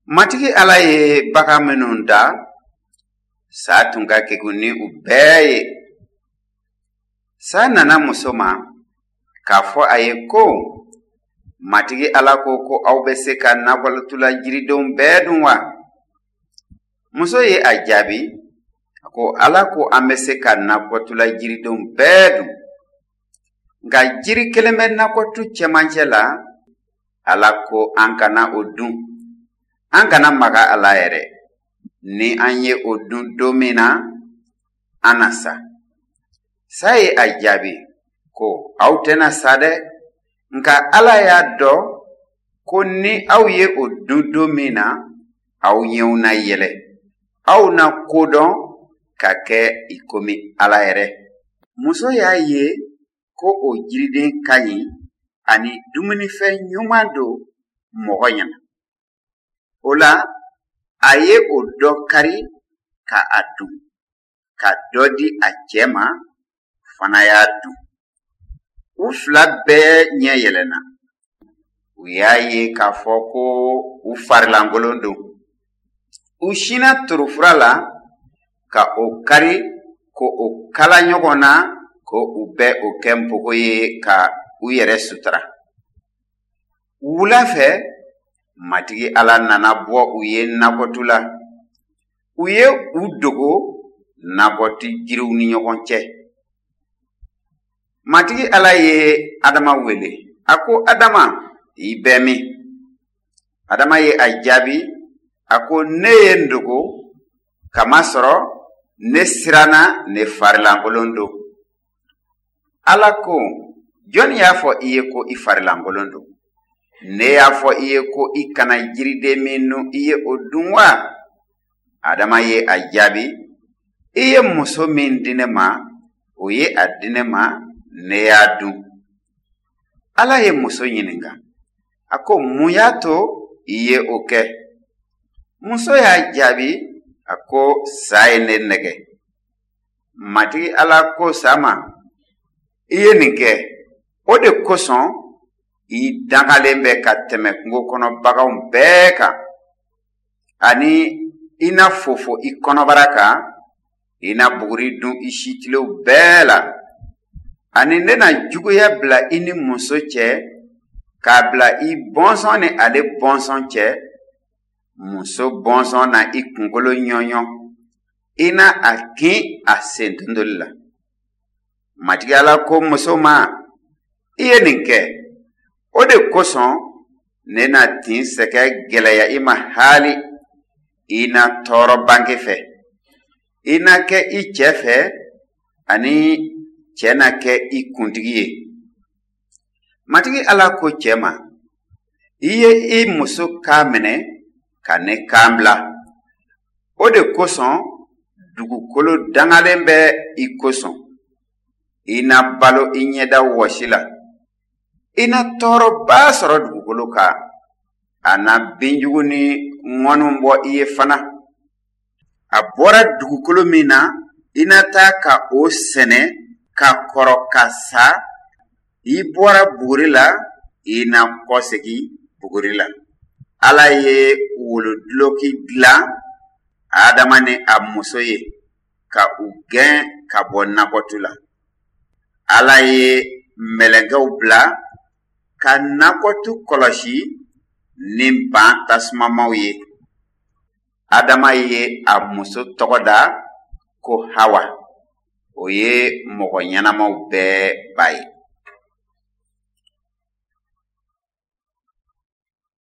Matigi Ala ye bagan minnu da, sa tun ka kɛku ni u bɛɛ ye. Sa nana muso ma k'a fɔ a ye ko, Matigi Ala ko ko aw bɛ se ka nakɔlotula jiridenw bɛɛ dun wa? Muso ye a jaabi, ko Ala ko an bɛ se ka nakɔtula jiridenw bɛɛ dun. Nka jiri kelen bɛ nakɔtu cɛmancɛ la, Ala ko an kana o dun. An kana maga a la yɛrɛ. Ni an ye o dun don min na, an na sa. Sa ye a jaabi ko aw tɛna sa dɛ, nka Ala y'a dɔn ko ni aw ye o dun don min na, aw ɲɛw na yɛlɛ. Aw na kodɔn ka kɛ i komi Ala yɛrɛ. Muso y'a ye ko o jiriden ka ɲi ani dumunifɛn ɲuman don mɔgɔ ɲɛna. O la, a ye o dɔ kari ka a dun, ka dɔ di a cɛ ma, fana y'a dun. U fila bɛɛ ɲɛ yɛlɛnna. U y'a ye k'a fɔ ko u farilankolon don. U sinna torofura la ka o kari ko o kala ɲɔgɔn na ko u bɛ o kɛ npogo ye ka u yɛrɛ sutura. Wula fɛ, Matigi Ala nana bɔ u ye nakɔtu la. U ye u dogo nakɔti jiriw ni ɲɔgɔn cɛ. Matigi Ala ye Adama wele. A ko, Adama, i bɛ min? Adama ye a jaabi. A ko, ne ye n dogo, kamasɔrɔ ne siranna ne farilankolon don. Ala ko, jɔnni y'a fɔ i ye ko i farilankolon don? Ne y'a fɔ i ye ko i kana jiriden min dun i ye o dun wa? Adama ye a jaabi. I ye muso min di ne ma, o ye a di ne ma, ne y'a dun. Ala ye muso ɲininka. A ko, mun y'a to i ye o kɛ? Muso y'a jaabi. A ko, sa ye ne nɛgɛ. Matigi Ala ko sa ma, i ye nin kɛ. O de kosɔn, i dangalen bɛ ka tɛmɛ kungo kɔnɔ baganw bɛɛ kan. Ani i na fofo i kɔnɔbara kan, i na buguri dun i sitilew bɛɛ la. Ani ne na juguya bila i ni muso cɛ, k'a bila i bɔnsɔn ni ale bɔnsɔn cɛ. Muso bɔnsɔn na i kunkolo ɲɔɲɔ, i na a kin a sentondoli la. Matigi Ala ko muso ma, i ye nin kɛ. O de kosɔn, ne na tin sɛgɛ gɛlɛya i ma hali i na tɔɔrɔ bange fɛ. I na kɛ i cɛ fɛ, ani cɛ na kɛ i kuntigi ye. Matigi Ala ko cɛ ma, i ye i muso kan minɛ ka ne kan bila. O de kosɔn, dugukolo dangalen bɛ i kosɔn. I na balo i ɲɛda wɔsi la. I na tɔɔrɔba sɔrɔ dugukolo kan. A na binjugu ni ŋɔnu bɔ i ye fana. A bɔra dugukolo min na, i na taa ka o sɛnɛ ka kɔrɔ ka sa. I bɔra buguri la, i na kɔsegi buguri la. Ala ye woloduloki dilan Adama ni a muso ye ka u gɛn ka bɔ nakɔtu la. Ala ye mɛlɛkɛw bila ka nakɔtu kɔlɔsi ni ban tasumamaw ye. Adama ye a muso tɔgɔ da ko Hawa. O ye mɔgɔ ɲɛnamaw bɛɛ ba ye.